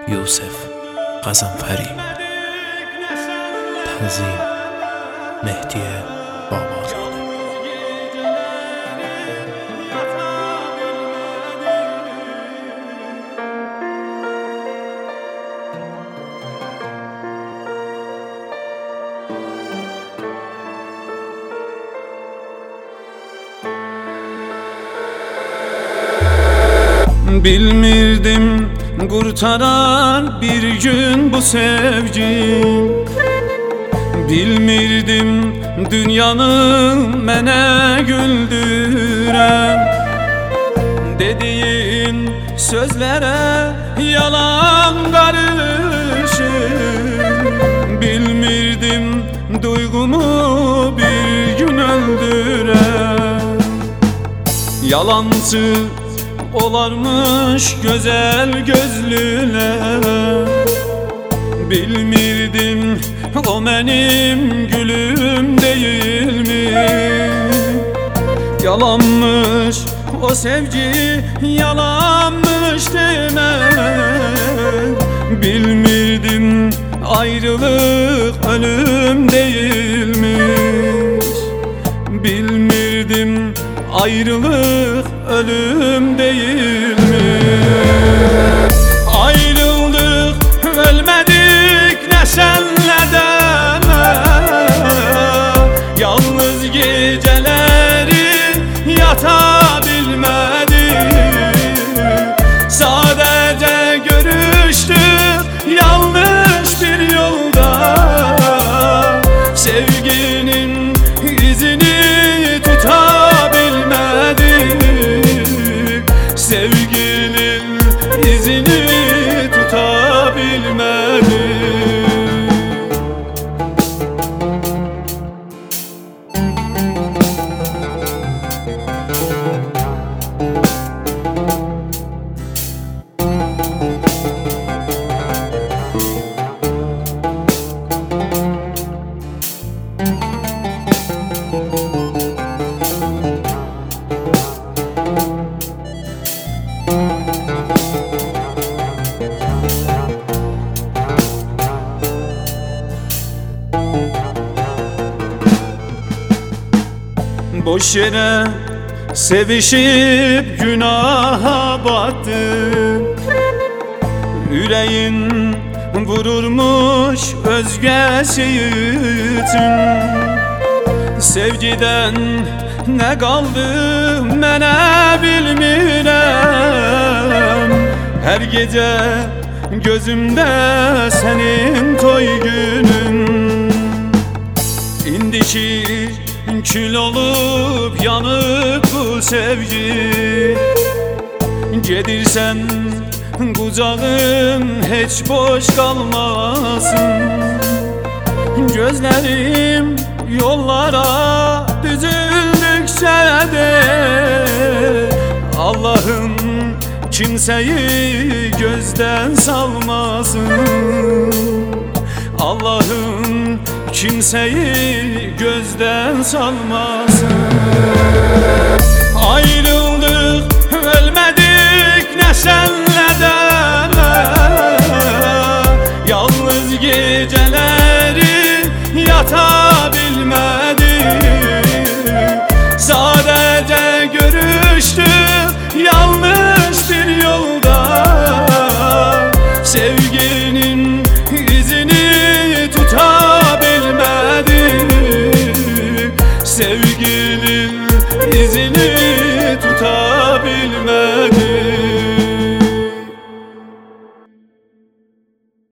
یوسف قزنفری. تنظیم مهدی بابازاده. Bilmirdim kurtarar bir gün bu sevgim, bilmirdim dünyanı mənə güldürən. Dediğin sözlere yalan karışır, bilmirdim duygumu bir gün öldüren. Yalancı olarmış güzel gözlüler, bilmirdim o benim gülüm değil mi? Yalanmış o sevgi, yalanmış deme. Bilmirdim ayrılık ölüm değilmiş. Bilmirdim ayrılık ölüm değil mi? Ayrıldık, ölmedik ne senle deme. Yalnız geceleri yatabilmedik. Sadece görüştük yanlış bir yolda. Sevginin izini tutabilmedik. Sevginin izini tutabilmedik. Boş yere sevişip günaha battın. Yüreğin vururmuş özgesi için. Sevgiden ne kaldı mənə bilmirəm. Her gece gözümde senin toy günün. İndiki kül olup yanıp bu sevgi. Gedirsen kucağın hiç boş kalmasın. Gözlerim yollara düzüldükçe de Allah'ım kimseyi gözden salmasın. Allah'ım kimseyi gözden salmasın. Ayrıldık, ölmedik ne senle deme. Yalnız geceleri yatabilmedik. Sadece görüştük yanlış bir yolda. Sevginin izini tutabilmedik. Sevginin izini